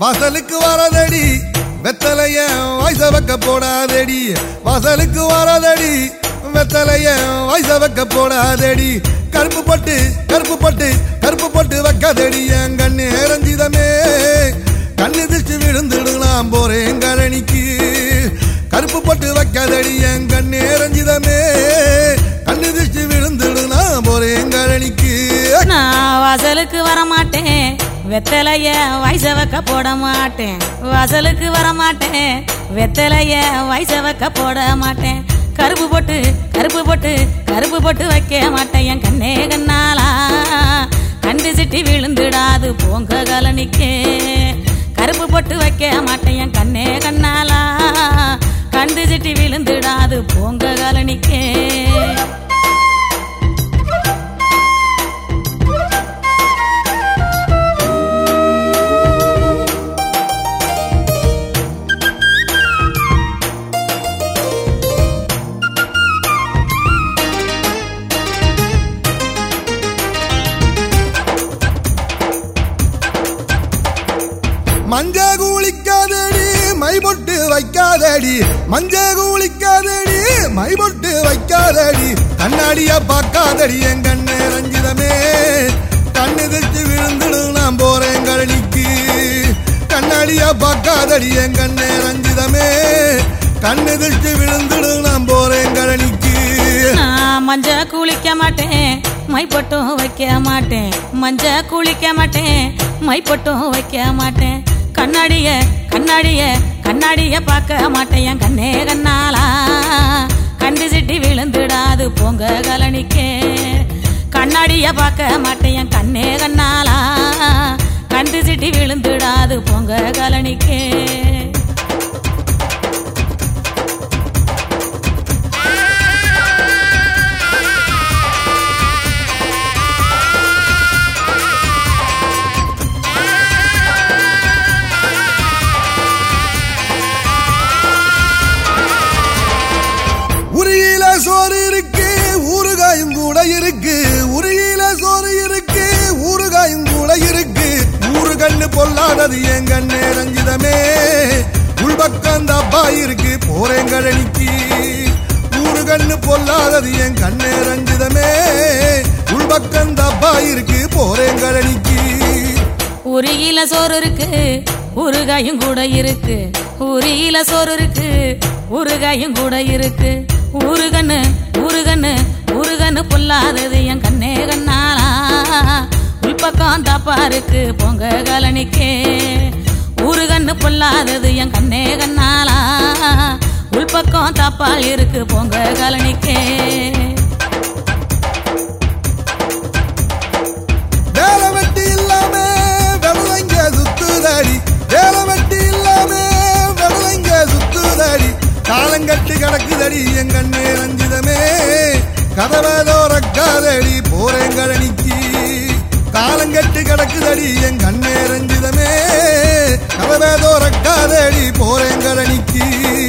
வாசலுக்கு வரதடி வெத்தலைய வயச வைக்க போடாதடி வாசலுக்கு வரதடி வெத்தலைய வயச வைக்க போடாதடி கருப்பு பட்டு கருப்பு பட்டு கருப்பு பட்டு வைக்காதடி என் கண்ணு ரஞ்சிதமே கண்ணு திச்சு விழுந்துடலாம் போறேன் கரணிக்கு கருப்பு பட்டு வைக்காதடி என் கண்ணு ரஞ்சிதமே கண்ணு திச்சு விழுந்துடலாம் போறேன் கரணிக்கு நான் வாசலுக்கு வரமாட்டேன் வெத்தலைய வயச வைக்க போட மாட்டேன் வாசலுக்கு வரமாட்டேன் வெத்தலைய வயச வைக்க போட மாட்டேன் கருப்பு போட்டு கருப்பு போட்டு கருப்பு போட்டு வைக்க மாட்டேன் என் கண்ணே கண்ணாலா கண்டு சிட்டி விழுந்துடாது போங்க கலனிக்கே கருப்பு போட்டு வைக்க மாட்டேன் என் கண்ணே கண்ணாலா கண்டு சிட்டி விழுந்துடாது போங்க கலனிக்கே மஞ்ச குளிக்காதடி மை பொட்டு வைக்காதடி மஞ்ச குளிக்காதடி மை பொட்டு வைக்காதடி கண்ணாடியா பார்க்காதடி என் கண்ணு ரஞ்சிதமே கண்ணு திட்டு விழுந்துடும் நான் போறேன் கழனிக்கு கண்ணாடியா பார்க்காதடி என் கண்ணு ரஞ்சிதமே கண்ணு திட்டு விழுந்துடும் நான் போறேன் கழனிக்கு மஞ்ச குளிக்க மாட்டேன் மை பொட்டும் வைக்க மாட்டேன் மஞ்ச குளிக்க மாட்டேன் மை பொட்டும் வைக்க மாட்டேன் கண்ணாடிய கண்ணாடிய கண்ணாடிய பார்க்க மாட்டேன் என் கண்ணே கண்ணாலா கண்டு சிட்டி விழுந்துடாது போங்க கலனிக்கே கண்ணாடிய பார்க்க மாட்டேன் என் கண்ணே கண்ணாலா கண்டு சிட்டி விழுந்துடாது போங்க கலனிக்கே சோறு இருக்கு ஊறுகாயும் கூட இருக்கு உருகில சோறு இருக்கு ஊறுகாயும் கூட இருக்கு ஊரு கண்ணு பொல்லாதது என் கண்ணே ரஞ்சிதமே உள்பக்கம் தப்பா இருக்கு போறேன் கழனிக்கு ஊரு கண்ணு பொல்லாதது என் கண்ணே ரஞ்சிதமே உள்பக்கம் தப்பா இருக்கு போறேன் கழனிக்கு உருகில சோறு இருக்கு ஊறுகாயும் கூட இருக்கு உருகில சோறு இருக்கு ஊறுகாயும் கூட இருக்கு ஊருகண்ணு ஊருகண்ணு ஊருகண்ணு பொல்லாதது என் கண்ணே கண்ணாலா உள்பக்கம் தப்பா இருக்கு பொங்க கலனிக்கே ஊருகண்ணு பொல்லாதது என் கண்ணே கண்ணாலா உள்பக்கம் தப்பா இருக்கு பொங்க கலனிக்கே வேலை வெட்டி இல்லாம வெள்ளங்க சுத்துதாடி வேலை வெட்டி இல்லாம வெள்ளங்க சுத்துதாடி காலங்கட்டு கிடக்குதடி என் கண்ணே ரஞ்சிதமே கதவதோ ரக்காதடி போறேன் கழனிக்கு காலங்கட்டு கிடக்குதடி என் கண்ணே ரஞ்சிதமே கதவதோ ரக்காதடி போறேன் கழனிக்கு